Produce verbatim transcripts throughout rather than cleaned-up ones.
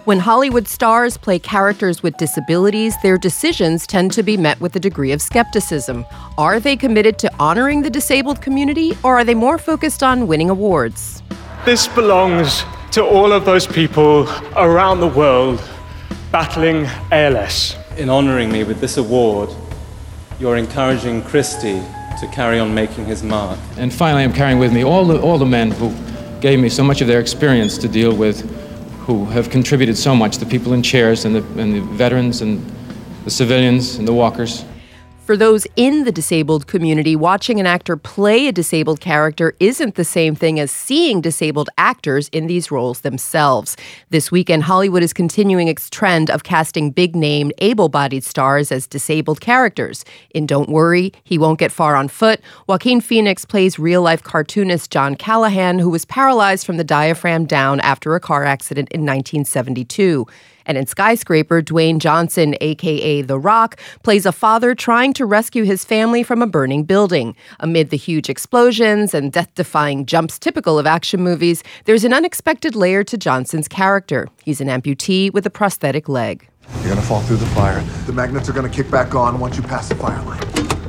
When Hollywood stars play characters with disabilities, their decisions tend to be met with a degree of skepticism. Are they committed to honoring the disabled community, or are they more focused on winning awards? This belongs to all of those people around the world battling A L S. In honoring me with this award, you're encouraging Christy to carry on making his mark. And finally, I'm carrying with me all the, all the men who gave me so much of their experience to deal with, who have contributed so much, the people in chairs and the, and the veterans and the civilians and the walkers. For those in the disabled community, watching an actor play a disabled character isn't the same thing as seeing disabled actors in these roles themselves. This weekend, Hollywood is continuing its trend of casting big-name, able-bodied stars as disabled characters. In Don't Worry, He Won't Get Far on Foot, Joaquin Phoenix plays real-life cartoonist John Callahan, who was paralyzed from the diaphragm down after a car accident in nineteen seventy-two. And in Skyscraper, Dwayne Johnson, a k a. The Rock, plays a father trying to rescue his family from a burning building. Amid the huge explosions and death-defying jumps typical of action movies, there's an unexpected layer to Johnson's character. He's an amputee with a prosthetic leg. You're gonna fall through the fire. The magnets are gonna kick back on once you pass the fire line.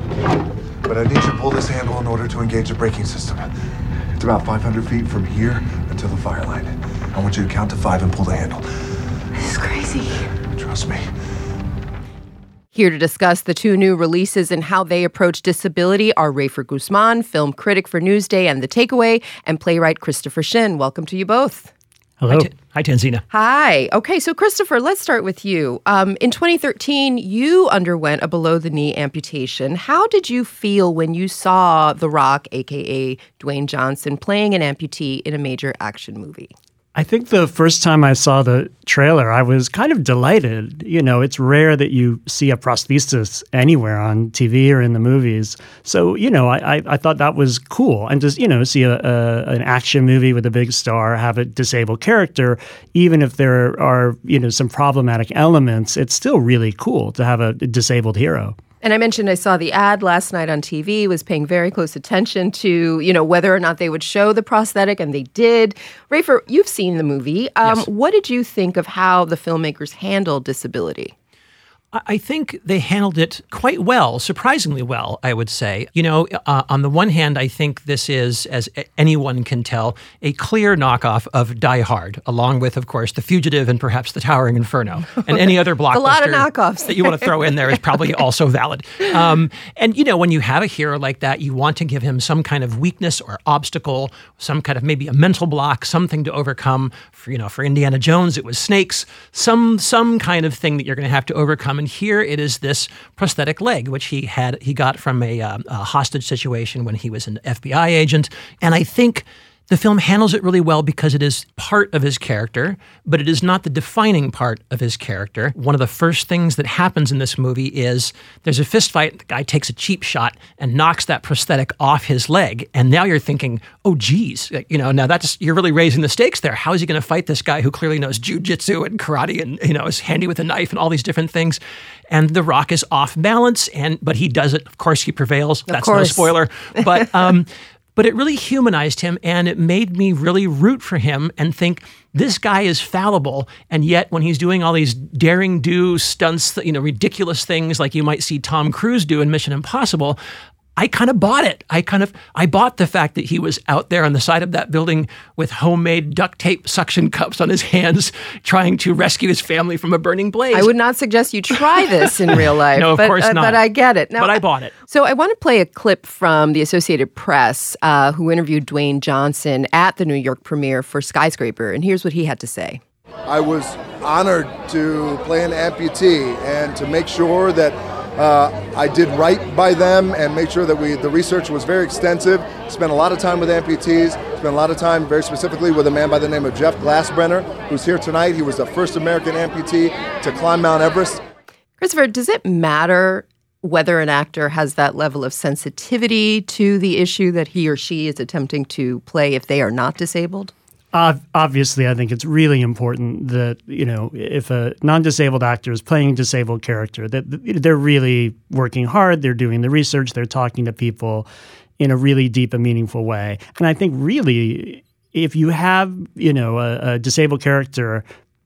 But I need you to pull this handle in order to engage the braking system. It's about five hundred feet from here until the fire line. I want you to count to five and pull the handle. This is crazy. Trust me. Here to discuss the two new releases and how they approach disability are Rafer Guzman, film critic for Newsday and The Takeaway, and playwright Christopher Shin. Welcome to you both. Hello. Hi, T- Hi Tanzina. Hi. Okay, so Christopher, let's start with you. Um, in twenty thirteen, you underwent a below-the-knee amputation. How did you feel when you saw The Rock, a k a. Dwayne Johnson, playing an amputee in a major action movie? I think the first time I saw the trailer, I was kind of delighted. You know, it's rare that you see a prosthesis anywhere on T V or in the movies. So, you know, I, I, I thought that was cool. And just, you know, see a, a, an action movie with a big star have a disabled character, even if there are, you know, some problematic elements, it's still really cool to have a disabled hero. And I mentioned I saw the ad last night on T V, was paying very close attention to, you know, whether or not they would show the prosthetic, and they did. Rafer, you've seen the movie. Um, Yes. What did you think of how the filmmakers handled disability? I think they handled it quite well, surprisingly well, I would say. You know, uh, on the one hand, I think this is, as anyone can tell, a clear knockoff of Die Hard, along with, of course, The Fugitive and perhaps The Towering Inferno. And any other blockbuster a lot of knockoffs that you want to throw in there is probably also valid. Um, and, you know, when you have a hero like that, you want to give him some kind of weakness or obstacle, some kind of maybe a mental block, something to overcome. For, you know, for Indiana Jones, it was snakes, some some kind of thing that you're going to have to overcome. And here it is this prosthetic leg, which he had he got from a, uh, a hostage situation when he was an F B I agent. And I think the film handles it really well because it is part of his character, but it is not the defining part of his character. One of the first things that happens in this movie is there's a fist fight. The guy takes a cheap shot and knocks that prosthetic off his leg. And now you're thinking, oh, geez, you know, now that's, you're really raising the stakes there. How is he going to fight this guy who clearly knows jujitsu and karate and, you know, is handy with a knife and all these different things? And The Rock is off balance, and but he does it. Of course, he prevails. Of That's course. no spoiler. But um, but it really humanized him, and it made me really root for him and think this guy is fallible. And yet, when he's doing all these daring do stunts, you know, ridiculous things like you might see Tom Cruise do in Mission Impossible, I kind of bought it. I kind of, I bought the fact that he was out there on the side of that building with homemade duct tape suction cups on his hands, trying to rescue his family from a burning blaze. I would not suggest you try this in real life. No, of but, course uh, not. But I get it. Now, but I bought it. So I want to play a clip from the Associated Press, uh, who interviewed Dwayne Johnson at the New York premiere for Skyscraper. And here's what he had to say. I was honored to play an amputee and to make sure that Uh, I did right by them and make sure that we the research was very extensive. Spent a lot of time with amputees. Spent a lot of time very specifically with a man by the name of Jeff Glassbrenner, who's here tonight. He was the first American amputee to climb Mount Everest. Christopher, does it matter whether an actor has that level of sensitivity to the issue that he or she is attempting to play if they are not disabled? Uh, obviously, I think it's really important that, you know, if a non-disabled actor is playing a disabled character, that they're really working hard, they're doing the research, they're talking to people in a really deep and meaningful way. And I think really, if you have, you know, a, a disabled character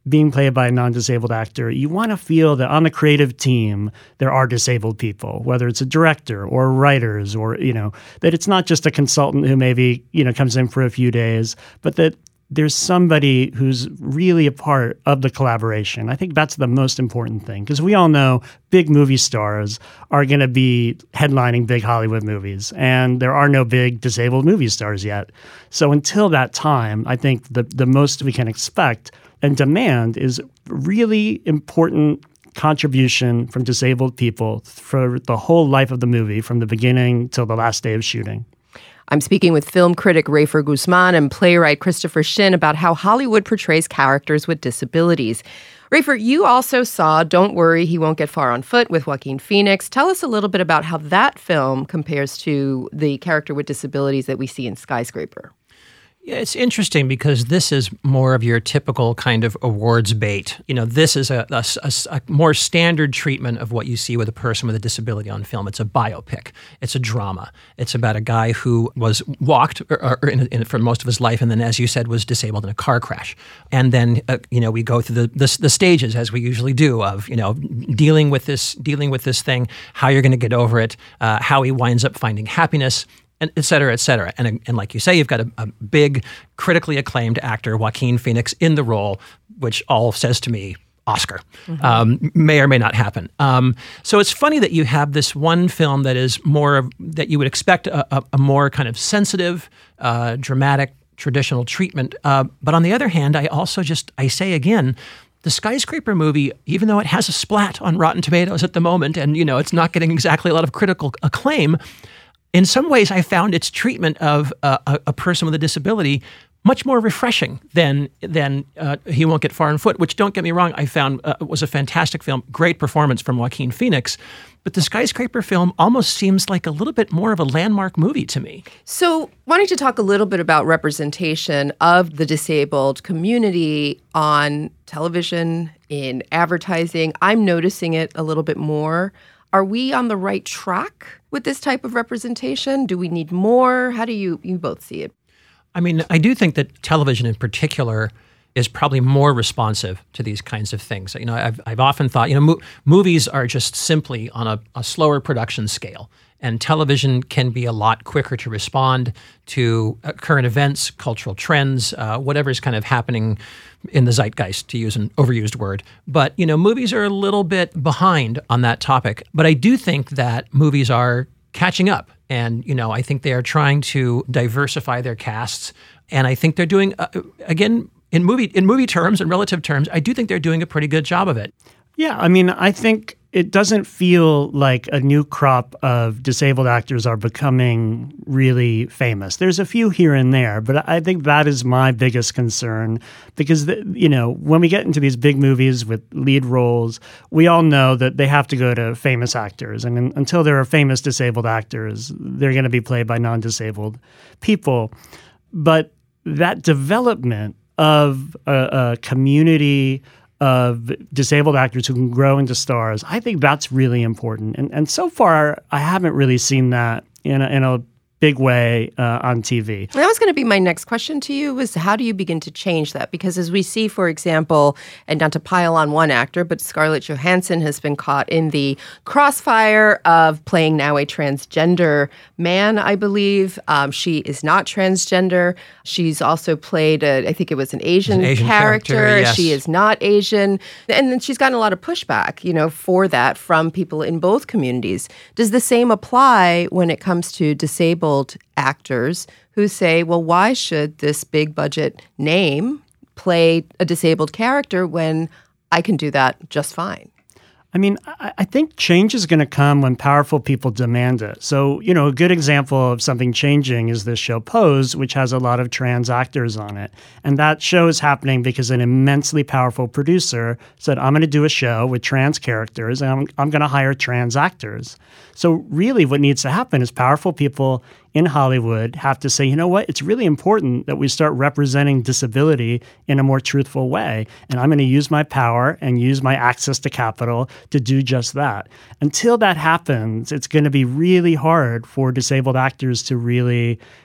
being played by a non-disabled actor, you want to feel that on the creative team, there are disabled people, whether it's a director or writers or, you know, that it's not just a consultant who maybe, you know, comes in for a few days, but that there's somebody who's really a part of the collaboration. I think that's the most important thing, because we all know big movie stars are going to be headlining big Hollywood movies, and there are no big disabled movie stars yet. So until that time, I think the, the most we can expect and demand is really important contribution from disabled people for the whole life of the movie, from the beginning till the last day of shooting. I'm speaking with film critic Rafer Guzman and playwright Christopher Shin about how Hollywood portrays characters with disabilities. Rafer, you also saw Don't Worry, He Won't Get Far on Foot with Joaquin Phoenix. Tell us a little bit about how that film compares to the character with disabilities that we see in Skyscraper. Yeah, it's interesting because this is more of your typical kind of awards bait. You know, this is a, a, a, a more standard treatment of what you see with a person with a disability on film. It's a biopic. It's a drama. It's about a guy who was walked or, or in, in, for most of his life, and then, as you said, was disabled in a car crash. And then, uh, you know, we go through the, the the stages, as we usually do, of, you know, dealing with this dealing with this thing, how you're going to get over it, uh, how he winds up finding happiness, and et cetera, et cetera. And, and like you say, you've got a, a big, critically acclaimed actor, Joaquin Phoenix, in the role, which all says to me, Oscar. Mm-hmm. Um, may or may not happen. Um, so it's funny that you have this one film that is more of, that you would expect a, a, a more kind of sensitive, uh, dramatic, traditional treatment. Uh, but on the other hand, I also just, I say again, the Skyscraper movie, even though it has a splat on Rotten Tomatoes at the moment, and, you know, it's not getting exactly a lot of critical acclaim, in some ways, I found its treatment of uh, a, a person with a disability much more refreshing than than uh, He Won't Get Far on Foot, which, don't get me wrong, I found uh, was a fantastic film, great performance from Joaquin Phoenix. But the Skyscraper film almost seems like a little bit more of a landmark movie to me. So why don't you talk a little bit about representation of the disabled community on television, in advertising? I'm noticing it a little bit more. Are we on the right track with this type of representation? Do we need more? How do you you both see it? I mean, I do think that television in particular is probably more responsive to these kinds of things. You know, I've I've often thought, you know, mo- movies are just simply on a, a slower production scale, and television can be a lot quicker to respond to uh, current events, cultural trends, uh, whatever's kind of happening in the zeitgeist, to use an overused word. But, you know, movies are a little bit behind on that topic. But I do think that movies are catching up. And, you know, I think they are trying to diversify their casts. And I think they're doing, uh, again, in movie in movie terms and relative terms, I do think they're doing a pretty good job of it. Yeah, I mean, I think it doesn't feel like a new crop of disabled actors are becoming really famous. There's a few here and there, but I think that is my biggest concern because, the, you know, when we get into these big movies with lead roles, we all know that they have to go to famous actors. And in, until there are famous disabled actors, they're going to be played by non-disabled people. But that development of a, a community of disabled actors who can grow into stars, I think that's really important. And and so far, I haven't really seen that in a, in a big way uh, on T V. That was going to be my next question to you, was how do you begin to change that? Because as we see, for example, and not to pile on one actor, but Scarlett Johansson has been caught in the crossfire of playing now a transgender man, I believe. Um, she is not transgender. She's also played, a, I think it was an Asian, an Asian character. character yes. She is not Asian. And then she's gotten a lot of pushback, you know, for that from people in both communities. Does the same apply when it comes to disabled actors who say, well, why should this big budget name play a disabled character when I can do that just fine? I mean, I, I think change is going to come when powerful people demand it. So, you know, a good example of something changing is this show Pose, which has a lot of trans actors on it. And that show is happening because an immensely powerful producer said, I'm going to do a show with trans characters, and I'm, I'm going to hire trans actors. So really what needs to happen is powerful people in Hollywood have to say, you know what, it's really important that we start representing disability in a more truthful way. And I'm going to use my power and use my access to capital to do just that. Until that happens, it's going to be really hard for disabled actors to really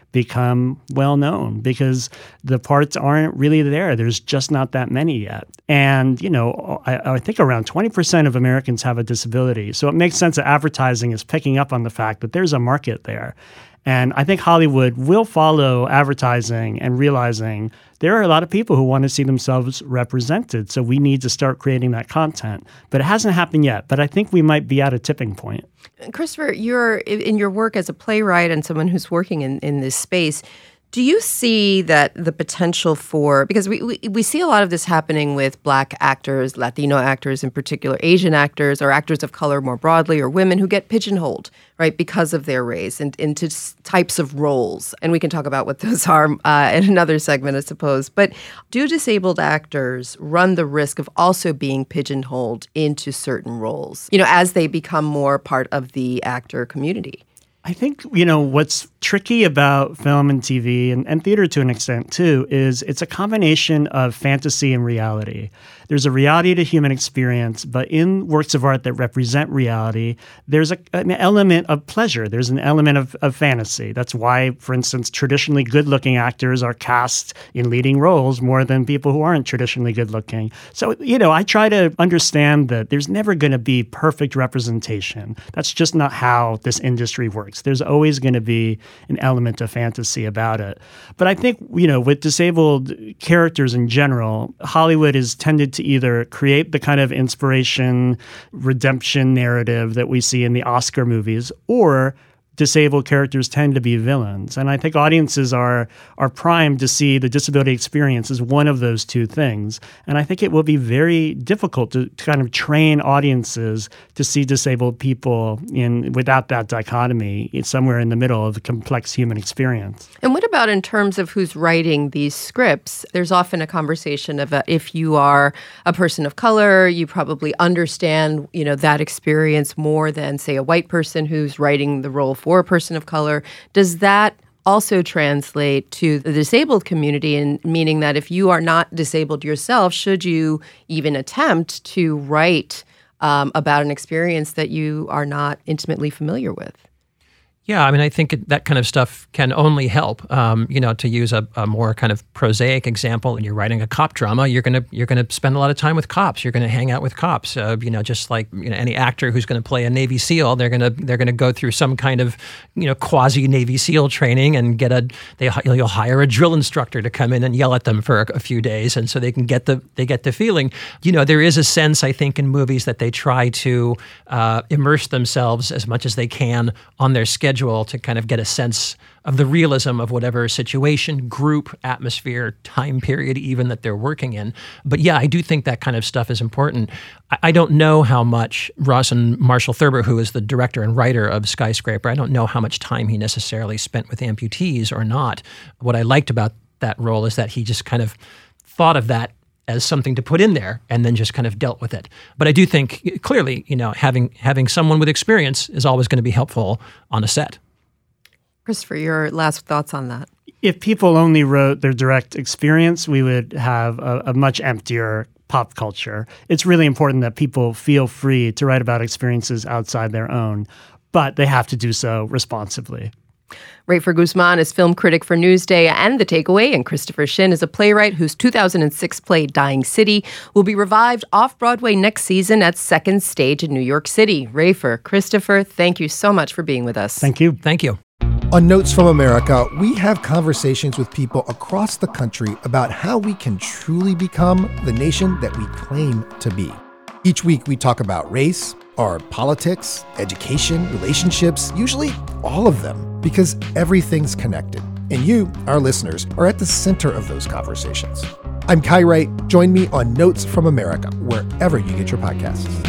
become well known because the parts aren't really there. There's just not that many yet. And, you know, I, I think around twenty percent of Americans have a disability. So it makes sense that advertising is picking up on the fact that there's a market there. And I think Hollywood will follow advertising and realizing there are a lot of people who want to see themselves represented. So we need to start creating that content. But it hasn't happened yet. But I think we might be at a tipping point. Christopher, you're in your work as a playwright and someone who's working in, in this space. Do you see that the potential for, because we, we we see a lot of this happening with Black actors, Latino actors in particular, Asian actors, or actors of color more broadly, or women who get pigeonholed, right, because of their race and into types of roles. And we can talk about what those are uh, in another segment, I suppose. But do disabled actors run the risk of also being pigeonholed into certain roles, you know, as they become more part of the actor community? I think, you know, what's tricky about film and T V and, and theater to an extent too is it's a combination of fantasy and reality. There's a reality to human experience, but in works of art that represent reality, there's a, an element of pleasure. There's an element of, of fantasy. That's why, for instance, traditionally good-looking actors are cast in leading roles more than people who aren't traditionally good-looking. So, you know, I try to understand that there's never going to be perfect representation. That's just not how this industry works. There's always going to be an element of fantasy about it. But I think, you know, with disabled characters in general, Hollywood has tended to either create the kind of inspiration, redemption narrative that we see in the Oscar movies, or disabled characters tend to be villains. And I think audiences are are primed to see the disability experience as one of those two things. And I think it will be very difficult to, to kind of train audiences to see disabled people in without that dichotomy. It's somewhere in the middle of the complex human experience. And what about in terms of who's writing these scripts? There's often a conversation of uh, if you are a person of color, you probably understand, you know, that experience more than, say, a white person who's writing the role for or a person of color. Does that also translate to the disabled community, and meaning that if you are not disabled yourself, should you even attempt to write um, about an experience that you are not intimately familiar with? Yeah, I mean, I think it, that kind of stuff can only help. Um, you know, to use a, a more kind of prosaic example, when you're writing a cop drama, you're gonna you're gonna spend a lot of time with cops. You're gonna hang out with cops. Uh, you know, just like you know, any actor who's gonna play a Navy SEAL, they're gonna they're gonna go through some kind of you know quasi Navy SEAL training and get a they you'll hire a drill instructor to come in and yell at them for a, a few days, and so they can get the they get the feeling. You know, there is a sense I think in movies that they try to uh, immerse themselves as much as they can on their schedule to kind of get a sense of the realism of whatever situation, group, atmosphere, time period even that they're working in. But yeah, I do think that kind of stuff is important. I, I don't know how much Ross and Marshall Thurber, who is the director and writer of Skyscraper, I don't know how much time he necessarily spent with amputees or not. What I liked about that role is that he just kind of thought of that as something to put in there and then just kind of dealt with it. But I do think clearly, you know, having having someone with experience is always going to be helpful on a set. Christopher, your last thoughts on that? If people only wrote their direct experience, we would have a, a much emptier pop culture. It's really important that people feel free to write about experiences outside their own, but they have to do so responsibly. Rafer Guzman is film critic for Newsday and The Takeaway, and Christopher Shin is a playwright whose two thousand six play Dying City will be revived off-Broadway next season at Second Stage in New York City. Rafer, Christopher, thank you so much for being with us. Thank you. Thank you. On Notes from America, we have conversations with people across the country about how we can truly become the nation that we claim to be. Each week we talk about race, our politics, education, relationships, usually all of them, because everything's connected. And you, our listeners, are at the center of those conversations. I'm Kai Wright. Join me on Notes from America, wherever you get your podcasts.